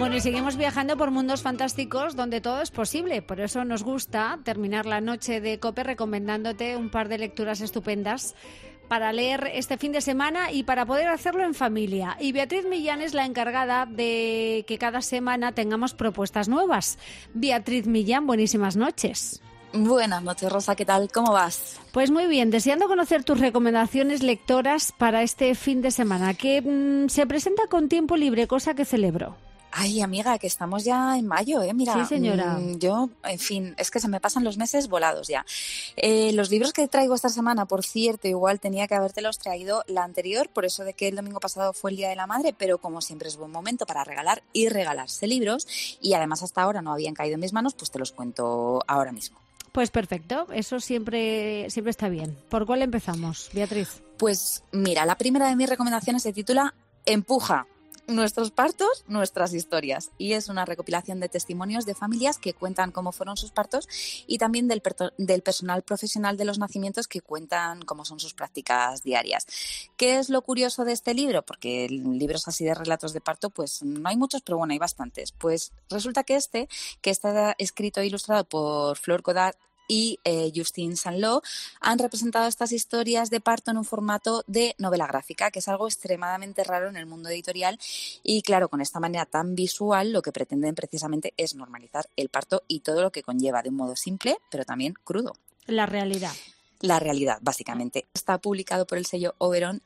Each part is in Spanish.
Bueno, y seguimos viajando por mundos fantásticos donde todo es posible. Por eso nos gusta terminar la noche de COPE recomendándote un par de lecturas estupendas para leer este fin de semana y para poder hacerlo en familia. Y Beatriz Millán es la encargada de que cada semana tengamos propuestas nuevas. Beatriz Millán, buenísimas noches. Buenas noches, Rosa, ¿qué tal? ¿Cómo vas? Pues muy bien, deseando conocer tus recomendaciones lectoras para este fin de semana, que se presenta con tiempo libre, cosa que celebro. Ay, amiga, que estamos ya en mayo, ¿eh? Mira, sí, señora. Yo, en fin, es que se me pasan los meses volados ya. Los libros que traigo esta semana, por cierto, igual tenía que habértelos traído la anterior, por eso de que el domingo pasado fue el Día de la Madre, pero como siempre es buen momento para regalar y regalarse libros, y además hasta ahora no habían caído en mis manos, pues te los cuento ahora mismo. Pues perfecto, eso siempre está bien. ¿Por cuál empezamos, Beatriz? Pues mira, la primera de mis recomendaciones se titula Empuja. Nuestros partos, nuestras historias. Y es una recopilación de testimonios de familias que cuentan cómo fueron sus partos y también del personal profesional de los nacimientos que cuentan cómo son sus prácticas diarias. ¿Qué es lo curioso de este libro? Porque libros así de relatos de parto, pues no hay muchos, pero bueno, hay bastantes. Pues resulta que que está escrito e ilustrado por Flor Godard y Justine Sanló, han representado estas historias de parto en un formato de novela gráfica, que es algo extremadamente raro en el mundo editorial y claro, con esta manera tan visual lo que pretenden precisamente es normalizar el parto y todo lo que conlleva de un modo simple, pero también crudo. La realidad. La realidad, básicamente. Está publicado por el sello Oberon.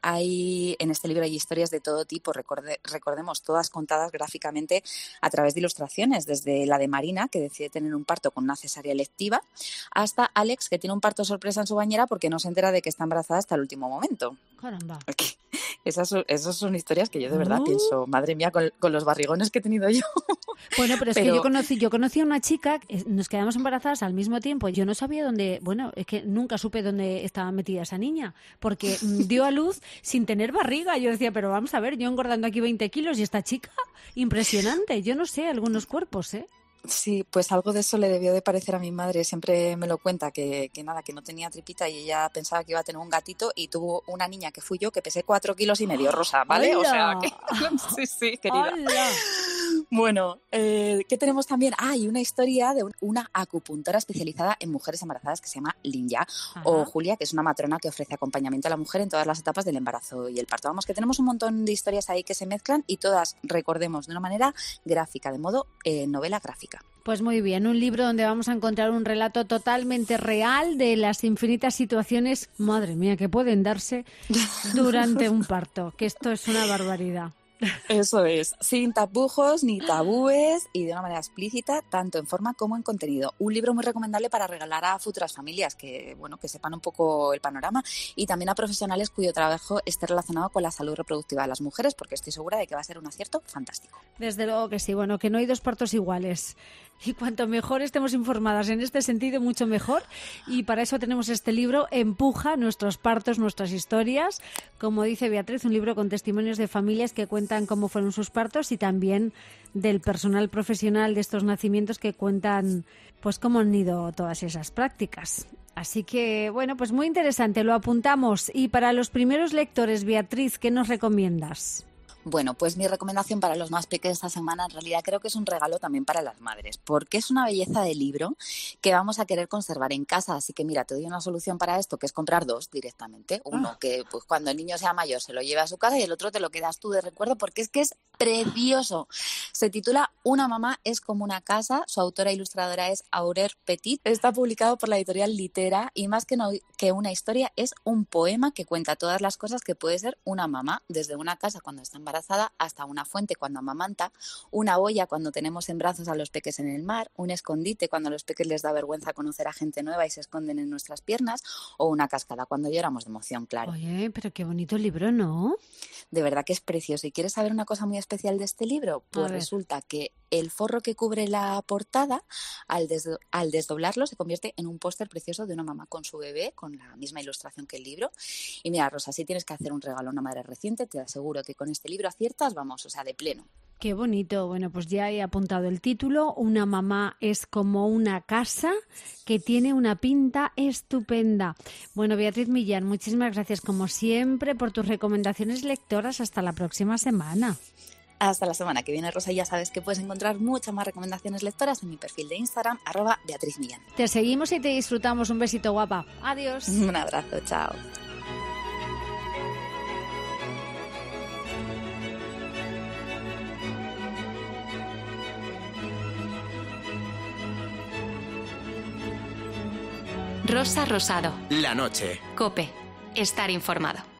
En este libro hay historias de todo tipo, recordemos, todas contadas gráficamente a través de ilustraciones, desde la de Marina, que decide tener un parto con una cesárea electiva, hasta Alex, que tiene un parto sorpresa en su bañera porque no se entera de que está embarazada hasta el último momento. Caramba. Esas son historias que yo de verdad pienso, madre mía, con los barrigones que he tenido yo. Bueno, pero es que yo conocí a una chica, nos quedamos embarazadas al mismo tiempo. Yo no sabía es que nunca supe dónde estaba metida esa niña, porque dio a luz sin tener barriga. Yo decía, pero vamos a ver, yo engordando aquí 20 kilos y esta chica, impresionante. Yo no sé, algunos cuerpos, ¿eh? Sí, pues algo de eso le debió de parecer a mi madre. Siempre me lo cuenta, que no tenía tripita y ella pensaba que iba a tener un gatito y tuvo una niña que fui yo que pesé 4,5 kilos, Rosa, ¿vale? ¡Hola! O sea, que sí, querida. ¡Hola! Bueno, ¿qué tenemos también? Hay una historia de una acupuntora especializada en mujeres embarazadas que se llama Linya. Ajá. O Julia, que es una matrona que ofrece acompañamiento a la mujer en todas las etapas del embarazo y el parto. Vamos, que tenemos un montón de historias ahí que se mezclan y todas, recordemos, de una manera gráfica, de modo novela gráfica. Pues muy bien, un libro donde vamos a encontrar un relato totalmente real de las infinitas situaciones, madre mía, que pueden darse durante un parto, que esto es una barbaridad. Eso es, sin tapujos ni tabúes y de una manera explícita, tanto en forma como en contenido. Un libro muy recomendable para regalar a futuras familias que sepan un poco el panorama y también a profesionales cuyo trabajo esté relacionado con la salud reproductiva de las mujeres, porque estoy segura de que va a ser un acierto fantástico. Desde luego que sí, bueno, que no hay dos partos iguales. Y cuanto mejor estemos informadas en este sentido, mucho mejor. Y para eso tenemos este libro, Empuja, nuestros partos, nuestras historias. Como dice Beatriz, un libro con testimonios de familias que cuentan cómo fueron sus partos y también del personal profesional de estos nacimientos que cuentan pues cómo han ido todas esas prácticas. Así que, bueno, pues muy interesante, lo apuntamos. Y para los primeros lectores, Beatriz, ¿qué nos recomiendas? Bueno, pues mi recomendación para los más pequeños esta semana en realidad creo que es un regalo también para las madres, porque es una belleza de libro que vamos a querer conservar en casa. Así que mira, te doy una solución para esto, que es comprar dos directamente. Uno que pues cuando el niño sea mayor se lo lleve a su casa y el otro te lo quedas tú de recuerdo porque es que es precioso. Se titula Una mamá es como una casa, su autora e ilustradora es Aurore Petit. Está publicado por la editorial Litera y más que una historia es un poema que cuenta todas las cosas que puede ser una mamá, desde una casa cuando está embarazada hasta una fuente cuando amamanta, una boya cuando tenemos en brazos a los peques en el mar, un escondite cuando a los peques les da vergüenza conocer a gente nueva y se esconden en nuestras piernas, o una cascada cuando lloramos de emoción, claro. Oye, pero qué bonito libro, ¿no? De verdad que es precioso. ¿Y quieres saber una cosa muy especial de este libro? Pues resulta que el forro que cubre la portada, al desdoblarlo, se convierte en un póster precioso de una mamá con su bebé, con la misma ilustración que el libro. Y mira, Rosa, si tienes que hacer un regalo a una madre reciente, te aseguro que con este libro aciertas, vamos, o sea, de pleno. Qué bonito. Bueno, pues ya he apuntado el título. Una mamá es como una casa que tiene una pinta estupenda. Bueno, Beatriz Millán, muchísimas gracias como siempre por tus recomendaciones lectoras. Hasta la próxima semana. Hasta la semana que viene, Rosa. Ya sabes que puedes encontrar muchas más recomendaciones lectoras en mi perfil de Instagram, @BeatrizMillán. Te seguimos y te disfrutamos. Un besito, guapa. Adiós. Un abrazo, chao. Rosa Rosado. La noche. COPE. Estar informado.